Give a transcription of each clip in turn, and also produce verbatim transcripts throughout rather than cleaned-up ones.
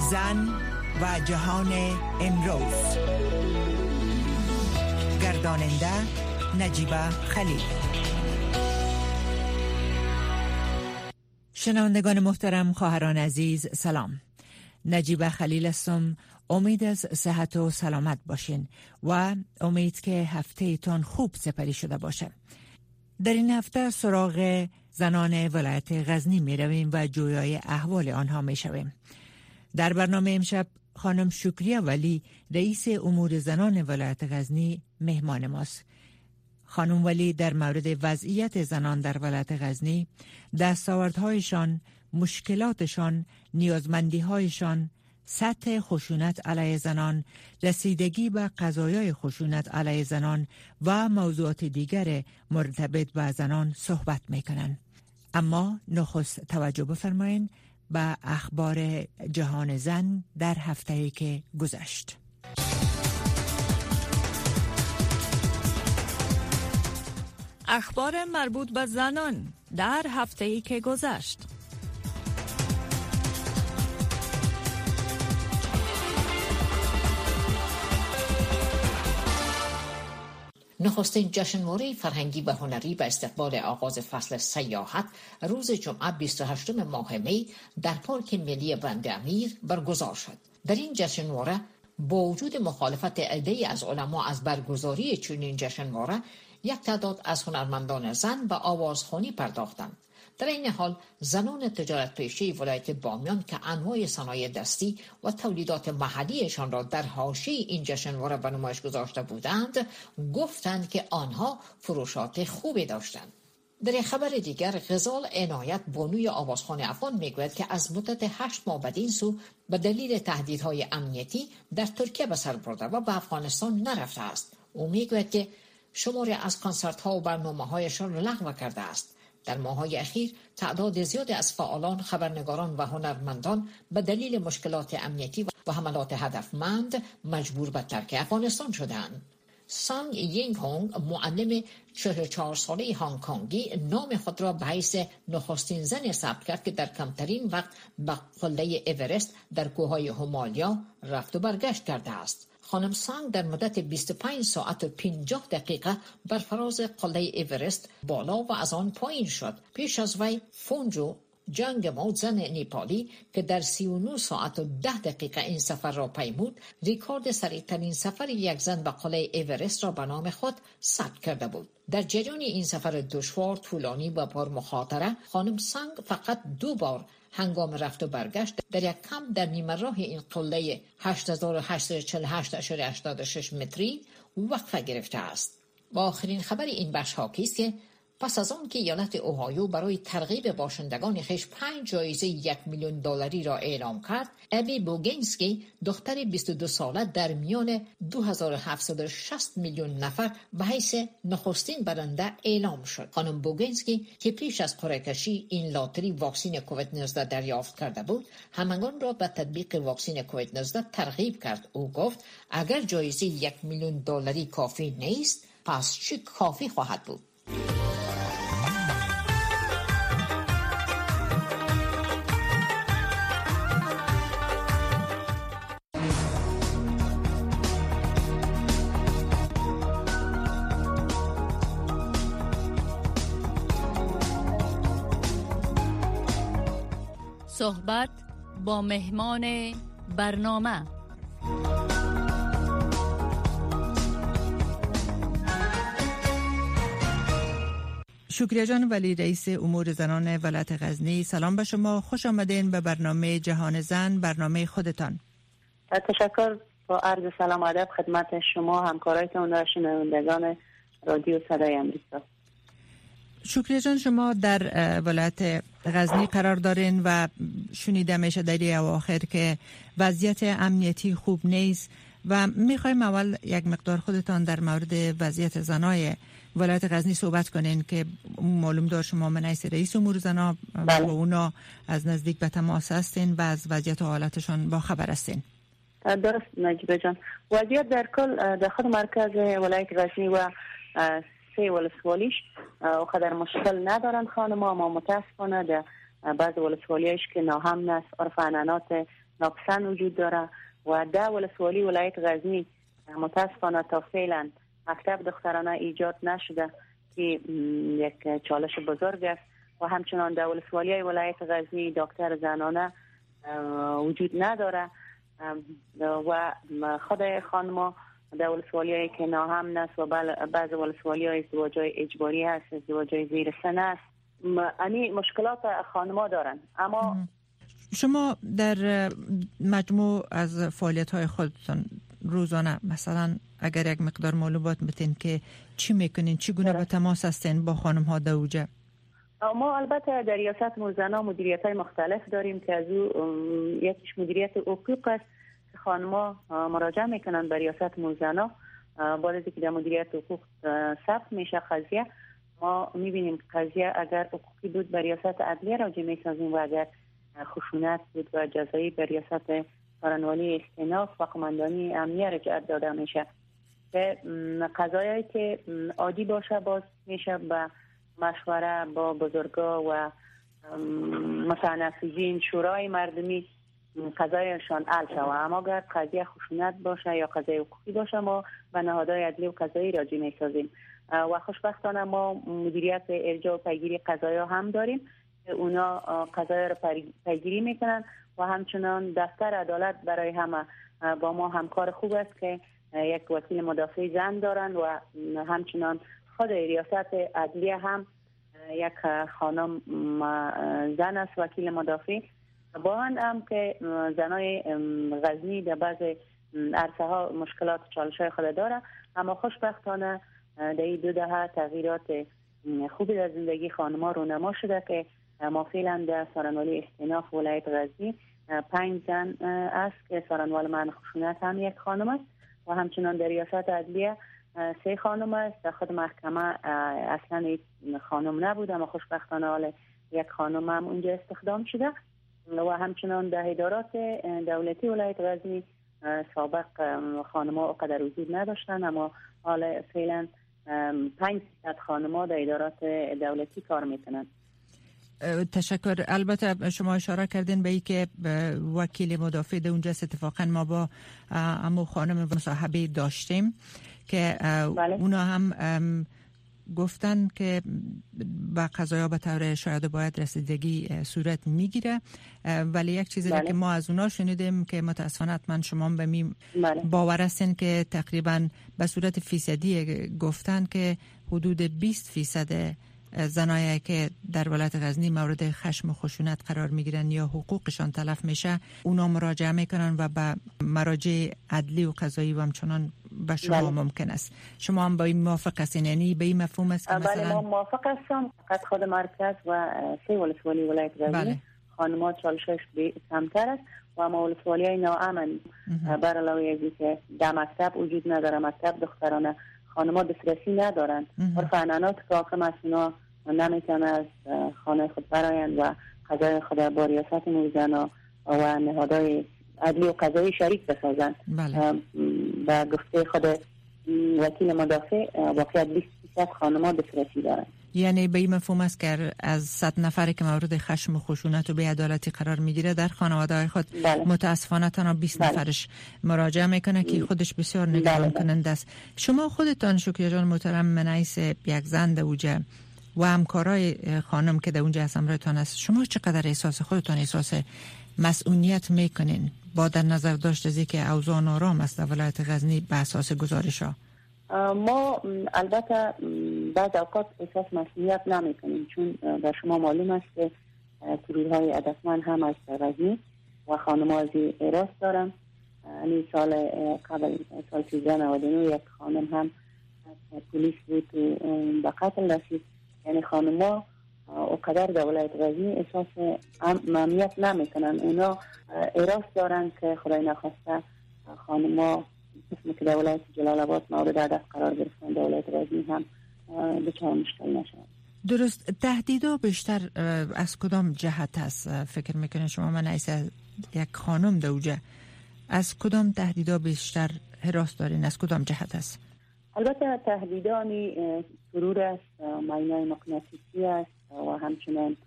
زن و جهان امروز. گرداننده نجیبه خلیل. شنوندگان محترم، خواهران عزیز، سلام. نجیبه خلیل هستم. امید از صحت و سلامت باشین و امید که هفته تان خوب سپری شده باشه. در این هفته سراغ زنان ولایت غزنی می رویم و جویای احوال آنها می شویم. در برنامه امشب خانم شکریه ولی رئیس امور زنان ولایت غزنی مهمان ماست. خانم ولی در مورد وضعیت زنان در ولایت غزنی، دستاوردهایشان، مشکلاتشان، نیازمندیهایشان، سطح خشونت علیه زنان، رسیدگی به قضایای خشونت علیه زنان و موضوعات دیگر مرتبط با زنان صحبت میکنند. اما نخست توجه بفرمایید به اخبار جهان زن در هفته‌ای که گذشت. اخبار مربوط به زنان در هفته‌ای که گذشت. نخستین جشنواره فرهنگی و هنری به استقبال آغاز فصل سیاحت روز جمعه بیست و هشتم ماه می در پارک ملی بند امیر برگزار شد. در این جشنواره با وجود مخالفت عده‌ای از علما از برگزاری چنین جشنواره، یک تعداد از هنرمندان زن به آوازخوانی پرداختند. در این حال زنان تجارت پیشه ولایت بامیان که انواع صنایع دستی و تولیدات محلیشان را در حاشیه این جشنواره به نمایش گذاشته بودند، گفتند که آنها فروشات خوبی داشتند. در یک خبر دیگر، غزال عنایت بانوی آوازخوان افغان میگوید که از مدت هشت ماه بدین سو به دلیل تهدیدهای امنیتی در ترکیه به سر برده و به افغانستان نرفته است. او میگوید که شماری از کنسرت ها و برنامه هایشان را لغو کرده است. در ماه‌های اخیر تعداد زیادی از فعالان، خبرنگاران و هنرمندان به دلیل مشکلات امنیتی و حملات هدفمند مجبور به ترک افغانستان شدند. سانگ یینگ هونگ، معلم چهل و چهار ساله هنگ کنگی، نام خود را به حیث نخستین زن ثبت کرد که در کمترین وقت به قله اورست در کوههای همالیا رفت و برگشت کرده است. خانم سانگ در مدت بیست و پنج ساعت و پنجاه دقیقه بر فراز قله اورست بالا و از آن پایین شد. پیش از وی فونجو جنگمو، زن نیپالی که در سی و نه ساعت و ده دقیقه این سفر را پیمود، ریکورد سریعترین سفر یک زن به قله اورست را به نام خود ثبت کرده بود. در جریان این سفر دشوار، طولانی و پر مخاطره، خانم سانگ فقط دو بار هنگام رفت و برگشت در یک کمپ در نیمه راه این قله هشت هزار و هشتصد و چهل و هشت ممیز هشتاد و شش متری وقفه گرفته است. و آخرین خبر این بخش حاکی است که پس از آن که ایالت اوهایو برای ترغیب باشندگان خویش پنج جایزه یک میلیون دلاری را اعلام کرد، ابی بوگینسکی، دختر بیست و دو ساله، در میان دو هزار و هفتصد و شصت میلیون نفر به حیث نخستین برنده اعلام شد. خانم بوگینسکی که پیش از قرعه کشی این لاتری واکسن کووید نوزده دریافت کرده بود، همگان را به تطبیق واکسن کووید نوزده ترغیب کرد. او گفت اگر جایزه یک میلیون دلاری کافی نیست، پس چی کافی خواهد بود؟ صحبت با مهمان برنامه. شکریه جان ولی، رئیس امور زنان ولایت غزنی، سلام به شما. خوش آمدین به برنامه جهان زن، برنامه خودتان. تشکر. با عرض سلام و ادب خدمت شما، همکارایتان و شنوندگان رادیو صدای امریکا. شکریه جان، شما در ولایت غزنی قرار دارین و شنیده میشه در این اواخر که وضعیت امنیتی خوب نیست و میخوایم اول یک مقدار خودتان در مورد وضعیت زنای ولایت غزنی صحبت کنین که معلوم دار شما منیس رئیس امور زنا با اونا از نزدیک به تماس هستین و از وضعیت و حالتشان با خبر هستین. درست نجیبه جان، وضعیت در کل داخل مرکز ولایت غزنی و سه ولسوالیش خدر مشکل ندارن خانم، اما متاسفانه در بعض ولسوالیش که ناامن است، عرف عنعنات ناپسند وجود داره و ده ولسوالی ولایت غزنی متاسفانه تا فعلا مکتب دخترانه ایجاد نشده که یک چالش بزرگ است و همچنان در ولسوالی های ولایت غزنی دکتر زنانه وجود نداره و خود خانما در ولسوالی هایی که ناامن است و بعض ولسوالی های ازدواج های اجباری هست، ازدواج های زیر سن است. یعنی مشکلات خانما دارن. اما شما در مجموع از فعالیت های خودتون روزانه مثلا اگر یک مقدار معلومات بتین که چی میکنین، چی گونه به تماس هستین با خانم ها در اوجه؟ ما البته در ریاست موزنا مدیریت های مختلف داریم که از او یکیش مدیریت حقوق است که خانما مراجعه میکنن به ریاست موزنا. بعد از اینکه در مدیریت حقوق ثبت میشه قضیه، ما میبینیم قضیه اگر حقوقی بود به ریاست عدلیه راجع میسازیم و اگر خشونت بود و جزایی به ریاست سارنوالی استیناف و قماندانی امنیه رجعت داده میشه. که قضایایی که عادی باشه باز میشه به مشوره با بزرگا و متنفذین شورای مردمی قضایشان حل شود. اما اگر قضیه خشونت باشه یا قضیه حقوقی باشه ما به نهادهای عدلی و قضایی راجع میسازیم و خوشبختانه ما مدیریت ارجاع و پیگیری قضایا هم داریم که اونا قضایا رو پیگیری میکنن و همچنان دفتر عدالت برای همه با ما همکار خوب است که یک وکیل مدافع زن دارن و همچنان خود ریاست عدلیه هم یک خانم زن است وکیل مدافع. با هم که زنای غزنی در بعض عرصه ها مشکلات چالش های خود داره، اما خوشبختانه در این دو دهه تغییرات خوبی در زندگی خانم‌ها رونما شده که ما فعلا در سارنوالی استیناف ولایت غزنی پنج زن است که سارنوال منع خشونت هم یک خانم است و همچنان در ریاست عدلیه سه خانم است. در خود محکمه اصلا خانم نبود اما خوشبختانه حال یک خانم هم اونجا استخدام شده و همچنان در ادارات دولتی ولایت غزنی سابق خانم‌ها قدر وجود نداشتن اما حالا فعلا پنج صد خانم‌ها در ادارات دولتی کار میکنن. تشکر. البته شما اشاره کردین به ای که وکیل مدافع در اونجا اتفاقا ما با امو خانم مصاحبه داشتیم که بله. اونا هم گفتن که با قضایا به طور شاید باید رسیدگی صورت میگیره، ولی یک چیزی بله. که ما از اونا شنیدیم که متاسفانه حتما شما به می بله. باور هستین که تقریبا به صورت فیصدی گفتن که حدود بیست فیصد زنایی که در ولایت غزنی مورد خشم و خشونت قرار میگیرن یا حقوقشان تلف میشه اونا مراجعه میکنن و به مراجع عدلی و قضایی و همچنان به شما بله. ممکن است. شما هم با این موافق هستین؟ یعنی به این مفهوم است که مثلا بله ما موافق هستم. فقط خود مرکز و سه ولسوالی ولایت غزنی بله. خانم‌ها چالشش کمتر است و اما ولسوالی های ناامن بر علاوه از اینکه در مکتب وجود نداره، مکتب دخترانه خانم‌ها دسترسی ندارن عرف عنعنات که حاکم است اونا نمیتونن از خانه خود برایند و قضای خود با ریاست موزنا و نهادهای عدلی و قضایی شریک بسازن. بله. و گفته خود وکیل مدافع واقعیت بیست فیصد خانم‌ها دسترسی دارن. یعنی به این مفهوم است که از صد نفری که مورد خشم و خشونت و بی‌عدالتی قرار میگیره در خانواده‌های خود بله. متاسفانه تنها بیست بله. نفرش مراجعه میکنه که خودش بسیار نگران بله. کننده است. شما خودتان شکریه جان محترم منعیس یک زن در اوجه و همکارای خانم که در اونجا هستن است، شما چقدر احساس خودتان احساس مسئولیت میکنین با در نظر داشت از اینکه اوضاع نارام است در ولایت غزنی به اساس گزارش‌ها؟ ما البته بعض اوقات احساس مسئولیت نمیکنیم چون به شما معلوم است که ترورهای هدفمند هم از غزنی و خانم‌ها از ایراس دارن. یعنی سال قبل سال سیزده نود و نه یک خانم هم پلیس بود به قتل رسید. یعنی خانم‌ها اقدر در ولایت غزنی احساس امنیت نمیکنن. اونا ایراس دارن که خدای نخواسته خانم‌ها قسمی که در ولایت جلال آباد مورد هدف قرار گرفتن در ولایت غزنی هم دچار مشکل نشود. درست. تهدیدها بیشتر از کدام جهت هست فکر میکنه شما؟ من ایسا یک خانم در اوجه از کدام تهدیدها بیشتر هراس دارین؟ از کدام جهت هست؟ البته تهدیدانی ترور است، ماینای مغناطیسی است و همچنان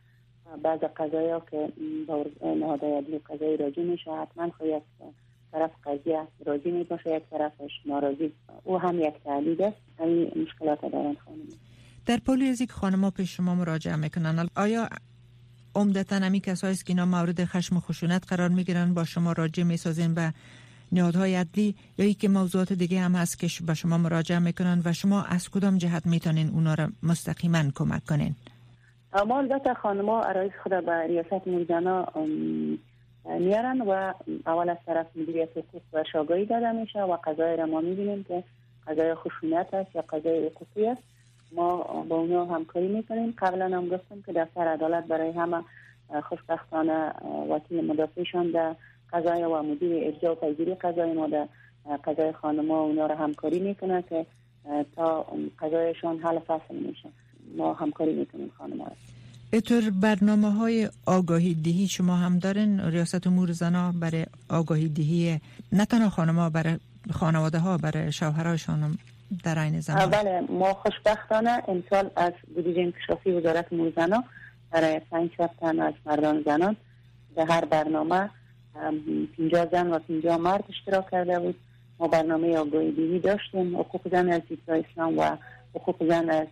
بعض قضایا که با نهادهای عدلی قضایی راجع میشه حتما خواهی یک طرف قضیه راضی می باشه یک طرفش ناراضی. او هم یک تعلیل است. این مشکلات دارن خانم. در پولی از یک خانم‌ها پیش شما مراجعه میکنن، آیا عمدتاً همی کسایی است که اینا مورد خشم و خشونت قرار میگیرن با شما راجع میسازین به نهادهای عدلی، یا ای که موضوعات دیگه هم هست که به شما مراجعه میکنن و شما از کدام جهت میتونین اونا را مستقیما کمک کنین؟ ما البته خانم‌ها عرایض خود به ریاست موزنا میارن و اول از طرف مدیریت حقوق و آگاهی داده میشه و قضایی را ما میبینیم که قضای خشونت است یا قضای حقوقی است. ما با اونا همکاری میکنیم. قبلا هم گفتم که دفتر عدالت برای همه خوشبختانه وکیل مدافعشان در قضای و مدیر ارجاع و پیگیری قضای ما در قضای خانم‌ها اونا را همکاری میکنه که تا قضایشان حل فصل میشه. ما همکاری میکنیم خانم‌ها. اینطور برنامه های آگاهی دهی شما هم دارین؟ ریاست امور زنا برای آگاهی دهی نه تنها خانم‌ها، برای خانواده ها، برای شوهرایشان در عین زمان؟ بله، ما خوشبختانه امسال از بودجه انکشافی وزارت امور زنا برای پنج تن از مردان زنان در هر برنامه پنجاه زن و پنجاه مرد اشتراک کرده بود. ما برنامه آگاهی دهی داشتیم، حقوق زن از دیدگاه اسلام و حقوق زن از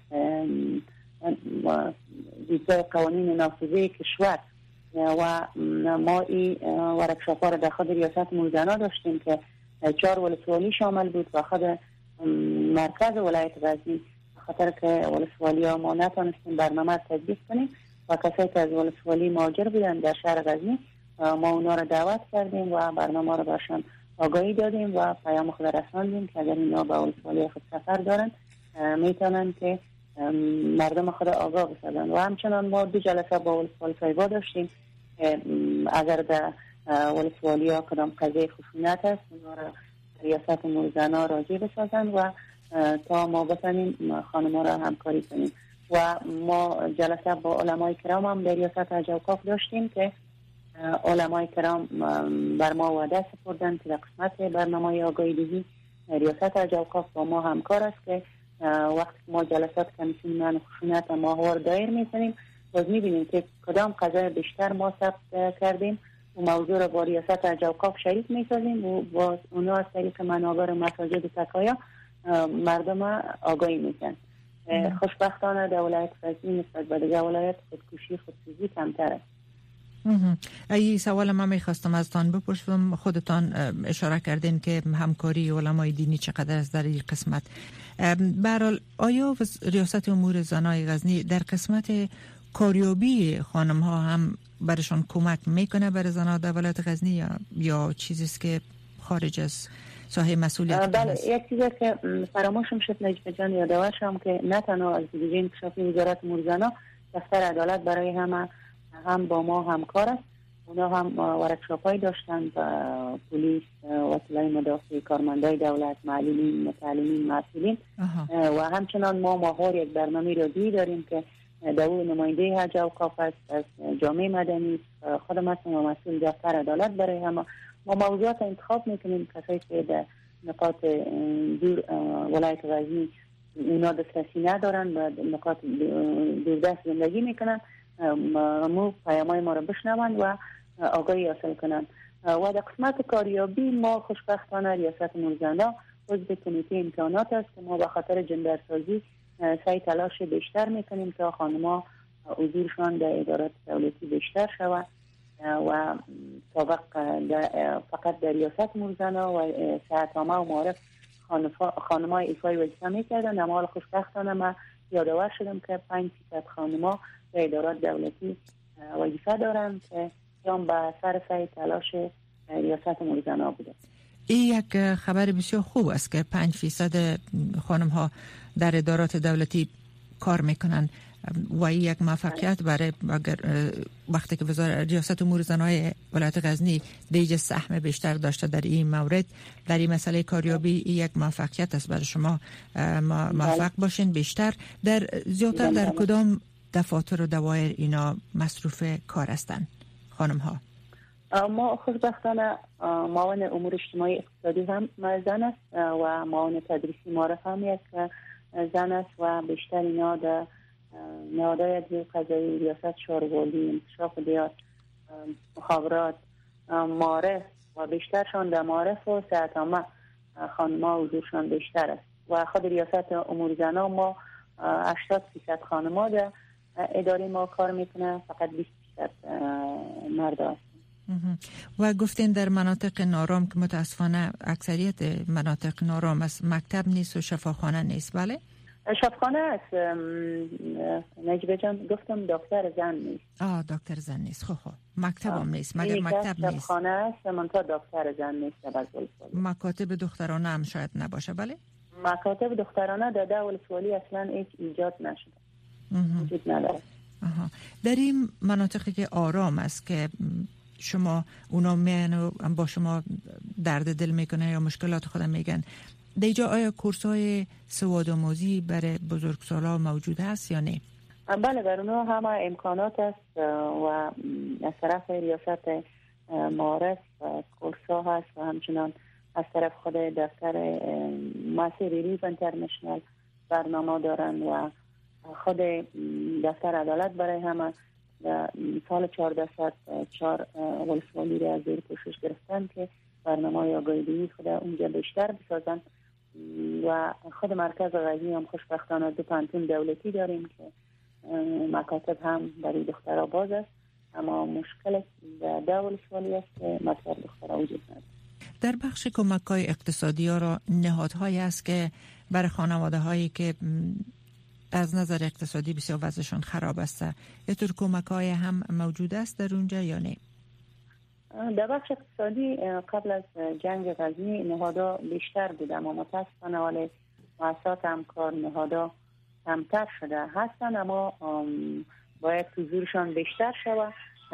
دیدگاه قوانین نافذه کشور و ما این ورکشاپ ها را در خود ریاست امور زنا داشتیم که چهار ولسوالی شامل بود و خود مرکز ولایت غزنی، خاطر که ولسوالی ها ما نتونستیم برنامه تطبیق کنیم و کسایی که از ولسوالی مهاجر بودن در شهر غزنی ما اونا را دعوت کردیم و برنامه را برشان آگاهی دادیم و پیام خود رساندیم که اگر اینا به ولسوالی خود سفر دارن میتونن که مردم خود آگاه بسازن. و همچنان ما دو جلسه با ولسوالی طیبه داشتیم اگر در ولسوالی ها کدام قضیه خشونت است اونا را ریاست امور زنا راجع بسازن و تا ما بتانیم خانم‌ها را همکاری کنیم. و ما جلسه با علمای کرام هم در ریاست اجاوکاف داشتیم که علمای کرام بر ما وعده سپردن که در قسمت برنامه آگاهی دهی ریاست اجاوکاف با ما همکار است که وقتی ما جلسات کمیسیون من خشونت ماهوار دایر میکنیم باز میبینیم که کدام قضای بیشتر ما ثبت کردیم و موضوع را با ریاست اجاوکاف شریک میسازیم و با اونا از طریق منابر مساجد و تکایا مردم آگاهی میکنن. خوشبختانه در ولایت غزنی نسبت به دیگر ولایت خودکشی خودسوزی کمتر است. ای سوال من میخواستم ازتان بپرسم، خودتان اشاره کردین که همکاری علمای دینی چقدر است در این قسمت. به هر حال آیا ریاست امور زنای غزنی در قسمت کاریابی خانم ها هم برشان کمک میکنه برای زنان در ولایت غزنی یا یا چیزی است که خارج از ساحه مسئولیت؟ بله، یک چیزی که فراموشم شد نجم جان یادآور شم که نه تنها از بودجه انکشافی وزارت امور زنا دفتر عدالت برای همه هم با ما همکار است. اونا هم ورکشاپ‌های داشتن با پلیس، وکلای مدافع، کارمندای دولت، معلمین، متعلمین، مسئولین و همچنان ما ماهوار یک برنامه رادیویی داریم که در اون نماینده حج اوقاف است از جامعه مدنی، خودم هستم و مسئول دفتر عدالت برای همه. ما موضوعات انتخاب میکنیم کسایی که در نقاط دور ولایت غزنی اونا دسترسی ندارن و نقاط دوردست زندگی میکنن مو پیامای ما را بشنوند و آگاهی حاصل کنند. و در قسمت کاریابی ما خوشبختانه ریاست امور زنا عضو کمیته امتحانات است که ما به خاطر جندرسازی سعی تلاش بیشتر میکنیم تا خانم‌ها حضورشان در ادارات دولتی بیشتر شود و سابق فقط در ریاست امور زنا و صحت عامه و معارف خانم‌ها ایفای وظیفه میکردن، اما حال خوشبختانه ما یادآور شدم که پنج فیصد خانم‌ها در ادارات دولتی وظیفه دارند که هم به سر سعی تلاش ریاست امور زنا بوده. این یک خبر بسیار خوب است که پنج فیصد خانم ها در ادارات دولتی کار میکنن و این یک موفقیت برای اگر وقتی که وزارت ریاست امور زنای ولایت غزنی دیج سهم بیشتر داشته در این مورد، در این مسئله کاریابی، این یک موفقیت است برای شما. موفق باشین بیشتر. در زیادتر در کدام دفاتر و دوایر اینا مصروف کار هستند خانم ها؟ ما خوشبختانه معاون امور اجتماعی اقتصادی هم زن است و معاون تدریسی معرف هم یک زن است و بیشتر اینا در نهادهای عدلی قضایی، ریاست شاروالی، انکشاف دیار، مخابرات، معارف و بیشترشان در معارف و صحت عامه خانم‌ها حضورشان بیشتر است و خود ریاست امور زنان ما هشتاد فیصد خانم‌ها در اداره ما کار میکنه، فقط بیست فیصد مرد است. و گفتین در مناطق نارام که متاسفانه اکثریت مناطق نارام است، مکتب نیست و شفاخانه نیست. بله؟ شفاخانه است نجیبه جان، گفتم دکتر زن نیست. آه دکتر زن نیست. خب خب مکتب هم نیست، مگر مکتب نیست؟ شفاخانه است منتها دکتر زن نیست. مکاتب دخترانه هم شاید نباشه. بله؟ مکاتب دخترانه در ده ولسوالی اصلا هیچ ایجاد نشده، وجود نداره. آها. در این مناطقی که آرام است که شما اونا میان و با شما درد دل میکنه یا مشکلات خودم میگن، دیجا آیا کورس های سواد آموزی برای بزرگسالا موجود هست یا نه؟ بله، بر اونا همه امکانات است و از طرف ریاست معارف کورس ها هست و همچنان از طرف خود دفتر ماسه ریلیف انترنشنال برنامه دارن و خود دفتر عدالت برای همه سال چهارده صد چهار ولسوالی را از زیر کوشش گرفتن که برنامه یا گایده‌ای خود اونجا بیشتر بسازن و خود مرکز غزنی هم خوشبختانه دو پانتون دولتی داریم که مکاتب هم برای دخترها باز است، اما مشکل در ده ولسوالی است که مکتب دخترها وجود نداره. در بخش کمک‌های اقتصادی ها را نهادهایی است که برای خانواده هایی که از نظر اقتصادی بسیار وضعشون خراب است، یه طور کمک‌های هم موجود است در اونجا یا نه؟ در بخش اقتصادی قبل از جنگ غزنی نهادها بیشتر بود، اما متاسفانه ولی مؤسسات همکار نهادها کمتر شده هستن، اما باید حضورشان بیشتر شود.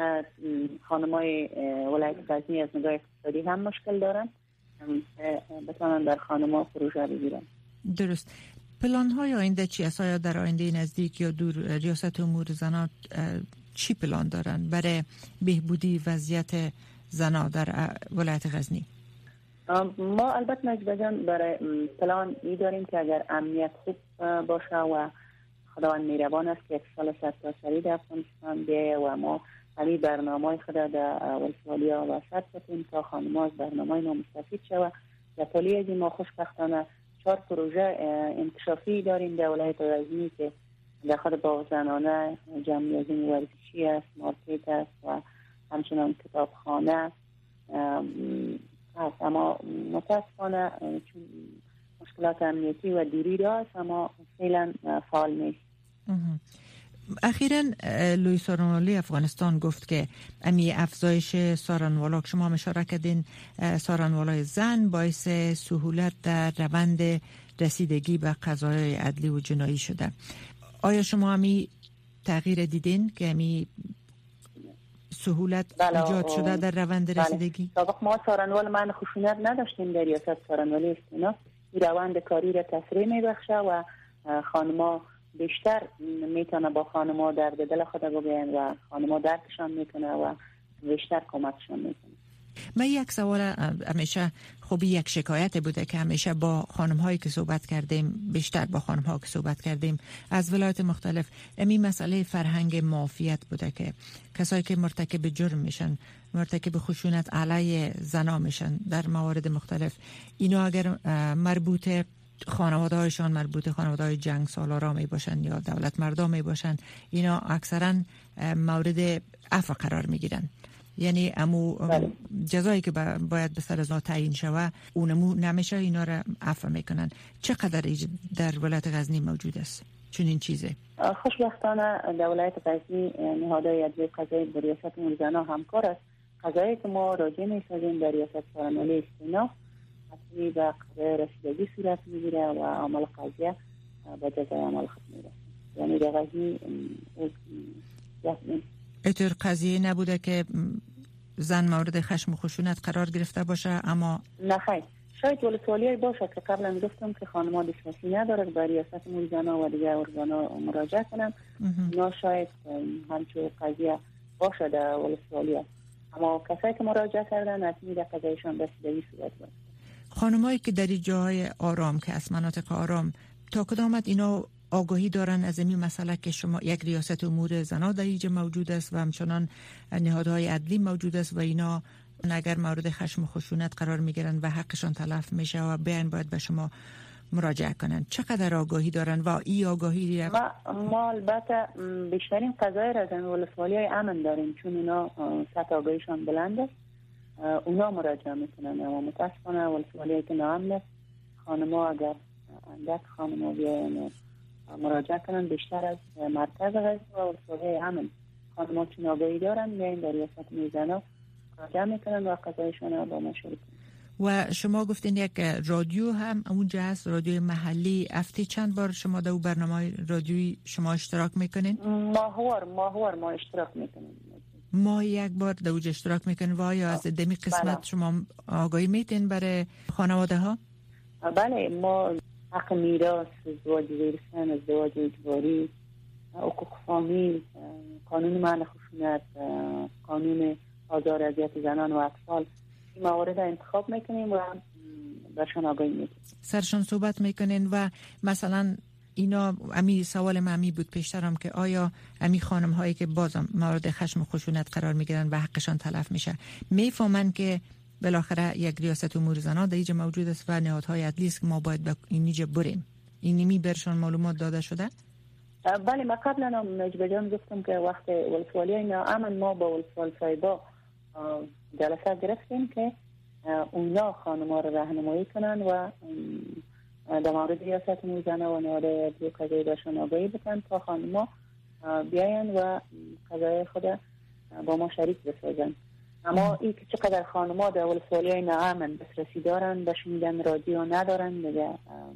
خانمای ولایت غزنی از نگاه اقتصادی هم مشکل دارن، بتوانند در خانم‌ها پروژه بگیرن. درست. پلان های آینده چی است؟ آیا در آینده نزدیک یا دور ریاست امور زنان چی پلان دارن برای بهبودی وضعیت زنان در ولایت غزنی؟ ما البته نجبه جان برای پلان ای داریم که اگر امنیت خوب باشه و خداوند میربان است که اتصال سرتاسری در افغانستان بیایه و ما علی برنامه خود در ولسوالی ها و سر بتیم تا خانم ها از برنامه ما مستفید شود. در طولی از این ما خوشبختانه چهار پروژه انکشافی داریم در ولایت غزنی که در خود باغ زنانه، جمعیت ورزشی است، مارکت است و همچنان کتابخانه هست. اما متاسفانه چون مشکلات امنیتی و دوری داشت اما فعلا فعال نیست. اخیراً لوی سارانوالی افغانستان گفت که امی افزایش سارانوالا که شما هم اشاره کردین، سارانوالای زن باعث سهولت در روند رسیدگی به قضایای عدلی و جنایی شده. آیا شما همی تغییر دیدین که همی سهولت بله ایجاد شده در روند رسیدگی؟ بله. سابق ما سارانوال من خشونت نداشتیم در ریاست سارانوالی استینا. این روند کاری را تسریع میبخشه و خانما بیشتر میتونه با خانما درد دل خود بگوین و خانما درکشان میکنه و بیشتر کمکشان میکنه. من یک سوال همیشه خوبی یک شکایت بوده که همیشه با خانم هایی که صحبت کردیم، بیشتر با خانم ها که صحبت کردیم از ولایت مختلف، امی مسئله فرهنگ معافیت بوده که کسایی که مرتکب جرم میشن، مرتکب خشونت علیه زنا میشن در موارد مختلف، اینا اگر مربوط خانواده هایشان مربوط خانواده های جنگ سالارا می باشن یا دولت مردا می باشن، اینا اکثرا مورد عفو قرار می گیرن. یعنی امو جزایی که باید به سر از تعیین شوه اونمو نمیشه، اینا را عفو میکنن. چقدر در ولایت غزنی موجود است چون این چیزه؟ خوشبختانه در ولایت غزنی نهادهای عدلی قضایی با ریاست امور زنان همکار است. قضایی که ما راجع میسازیم در ریاست سارانوالی استینا حتمی به قضای رسیدگی صورت میگیره و عمل قضیه به جزای عمل ختم میره. یعنی در غزنی اتر قضیه نبوده که زن مورد خشم و خشونت قرار گرفته باشه؟ اما نه خیر، شاید ولسوالی باشه که قبلا گفتم که خانم‌ها دسترسی نداره به ریاست امور زنان و دیگر ارگان‌ها مراجعه کنن. نه شاید همچون قضیه باشه در ولسوالی، اما کسایی که مراجعه کردن حتمی در قضایشان رسیدگی صورت گرفته. خانمایی که در جاهای آرام که از مناطق آرام تا کدامت اینا آگاهی دارن از این مسئله که شما یک ریاست امور زنا در اینجا موجود است و همچنان نهادهای عدلی موجود است و اینا اگر مورد خشم و خشونت قرار میگیرن و حقشان تلف میشه و بیان باید به شما مراجعه کنن. چقدر آگاهی دارن و این آگاهی ما, ما البته بیشترین قضایی را از ولسوالی های امن داریم، چون اونا سطح آگاهیشان بلند است، اونا مراجعه میکنن. اما متاسفانه ولسوالی که ناامن است، خانما اگر اندک خانما بیاین مراجعه کنن بیشتر از مرکز غیر و ولسوالی امن خانما چون آگاهی دارن میاین در ریاست میزنا مراجعه میکنن و قضایشان با ما شروع کنن. و شما گفتین یک رادیو هم اونجا هست، رادیو محلی. هفته چند بار شما در برنامه رادیویی شما اشتراک میکنین؟ ماهوار ماهوار ما اشتراک میکنیم. ماه یک بار در اونجا اشتراک میکنین و آیا از دمی قسمت بله. شما آگاهی میتین برای خانواده ها؟ بله، ما حق میراث، ازدواج زیر سن، ازدواج اجباری، حقوق فامیل، قانون منع خشونت، قانون آزار اذیت زنان و اطفال، این موارد انتخاب میکنیم و برشان آگاهی میکنیم. سرشان صحبت میکنین و مثلا اینا امی سوال من امی بود پیشترم که آیا امی خانم هایی که بازم مورد خشم و خشونت قرار میگیرن و حقشان تلف میشه میفهمن که بالاخره یک ریاست امور زنان در اینجا موجود است و نهادهای عدلی است که ما باید به اینجا بریم؟ اینمی برشان معلومات داده شده؟ بله، ما قبلا هم نجبه جان گفتم که وقت ولسوالی های ناامن ما با ولسوال صاحبا جلسه گرفتیم که اونا خانم‌ها رو راهنمایی کنن و در مورد ریاست امور زنان و نهادهای عدلی قضایی برشان آگاهی بدن تا خانم‌ها بیاین و قضای خود با ما شریک بسازن. اما این که چقدر خانم‌ها در ولسوالی های ناامن دسترسی دارن بهشون میگن رادیو ندارن دیگه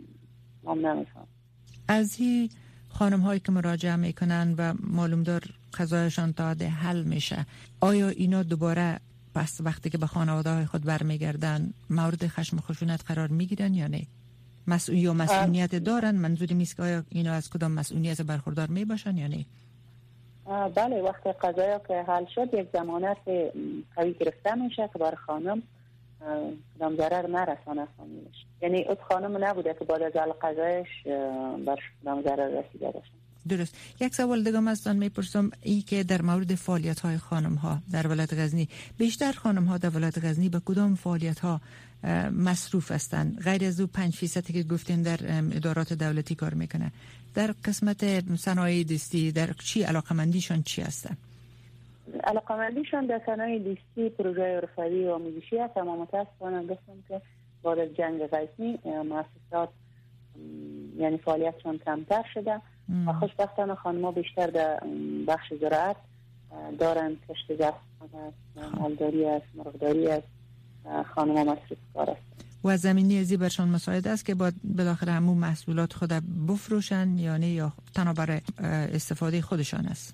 ما نمیفهم. از این خانم هایی که مراجعه میکنن و معلوم دار قضایشان تا حل میشه، آیا اینا دوباره پس وقتی که به خانواده های خود برمیگردن مورد خشم و خشونت قرار میگیرن یا نه؟ مسئول یا مسئولیت دارن؟ منظوری میست که آیا اینا از کدام مسئولیت برخوردار میباشن یا نه؟ بله، وقتی قضایا که حل شد یک ضمانت قوی گرفته میشه که بر خانم کدام ضرر نرسانه فامیلش، یعنی اون خانم نبوده که بعد از حل قضایش بر کدام ضرر رسیده باشه. درست. یک سوال دیگه از آن میپرسم، ای که در مورد فعالیت های خانم ها در ولایت غزنی، بیشتر خانم ها در ولایت غزنی به کدام فعالیت ها مصروف هستند؟ غیر از اون پنج فیصدی که گفتین در ادارات دولتی کار میکنه، در قسمت صنایع دستی در چی علاقمندیشان چی هستن؟ علاقمندیشان در صنایع دستی، پروژه رفاهی و آموزشی هست. اما متاسفانه گفتم که بعد از جنگ غزنی مؤسسات یعنی فعالیتشان کمتر شده و خوشبختانه خانم‌ها بیشتر در بخش زراعت دارن، کشت زعفران است، مالداری است، مرغداری است، خانم‌ها مصروف کار است. و زمینی ازی برشان مساعد است که با بالاخره همون محصولات خود بفروشن یا نه، یا تنها برای استفاده خودشان است؟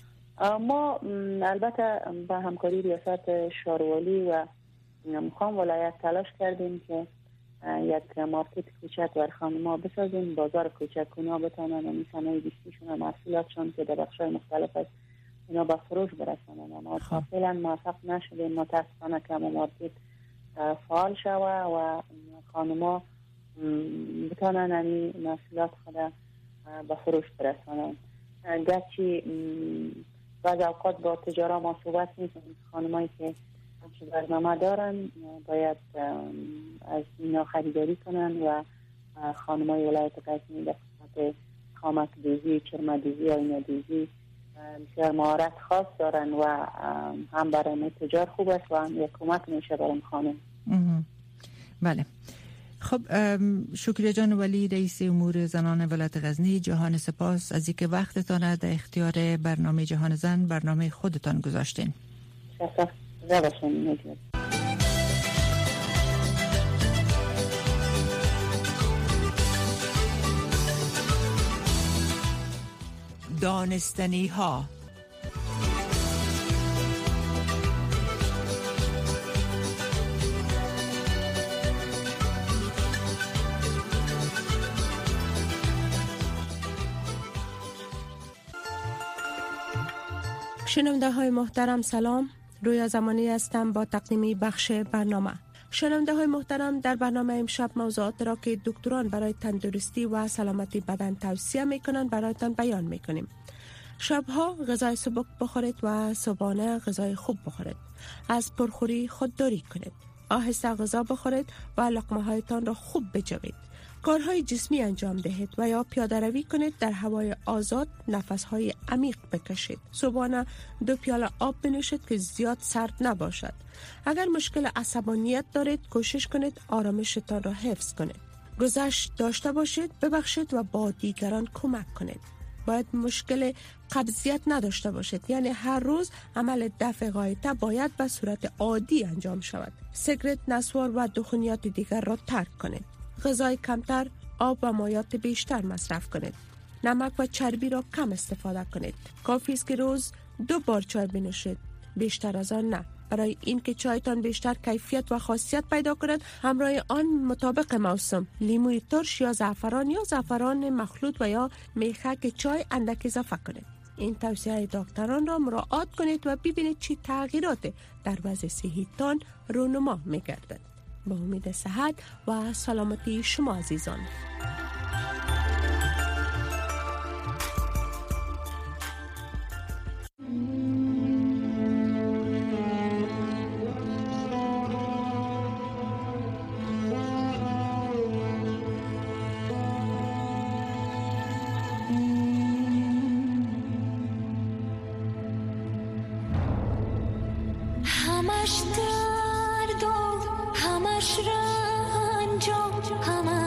ما البته با همکاری ریاست شاروالی و مقام ولایت تلاش کردیم که یک مارکت کوچک بر خانم‌ها بسازیم، بازار کوچک اونا بتونن این صنایع دستیشون و محصولاتشون که در بخش‌های مختلف است اینا به فروش برسونن. اما فعلا موفق نشدیم، متاسفانه که مارکت فعال شوه و خانم‌ها بتونن این محصولات خود به فروش برسونن. گرچه بعض اوقات با تجارا ما صحبت می‌کنیم، خانمایی که همچه برنامه دارن باید از اینا خریداری کنن و خانمای ولایت غزنی در قسمت خامک دوزی، چرم دوزی، آینه دوزی بسیار مهارت خاص دارن و هم برای تجار خوب است و هم یک کمک میشه برای خانم. بله. خب شکریه جان ولی، رئیس امور زنان ولایت غزنی، جهان سپاس از اینکه وقتتان در اختیار برنامه جهان زن، برنامه خودتان گذاشتین. شکر. زباشن. دانستنی ها. شنونده های محترم سلام، رویا زمانی هستم با تقدیم بخش برنامه. شنونده های محترم، در برنامه امشب موضوعات را که دکتران برای تندرستی و سلامتی بدن توصیه می کنند برایتان بیان می کنیم. شبها غذای سبک بخورید و صبحانه غذای خوب بخورید. از پرخوری خودداری کنید. آهسته غذا بخورید و لقمه هایتان را خوب بجوید. کارهای جسمی انجام دهید و یا پیاده روی کنید. در هوای آزاد نفسهای عمیق بکشید. صبحانه دو پیاله آب بنوشید که زیاد سرد نباشد. اگر مشکل عصبانیت دارید کوشش کنید آرامشتان را حفظ کنید. گذشت داشته باشید، ببخشید و با دیگران کمک کنید. باید مشکل قبضیت نداشته باشید، یعنی هر روز عمل دفع غایطه باید به صورت عادی انجام شود. سیگرت، نسوار و دخانیات دیگر را ترک کنید. غذای کمتر، آب و مایعات بیشتر مصرف کنید. نمک و چربی را کم استفاده کنید. کافی است که روز دو بار چای بنوشید، بیشتر از آن نه. برای اینکه چایتان بیشتر کیفیت و خاصیت پیدا کند، همراه آن مطابق موسم لیموی ترش یا زعفران یا زعفران مخلوط و یا میخک چای اندک اضافه کنید. این توصیه دکتران را مراعات کنید و ببینید چی تغییرات در وضع صحیتان رونما می‌گردد. با امید صحت و سلامتی شما عزیزان. همش درد و همش رنج و همش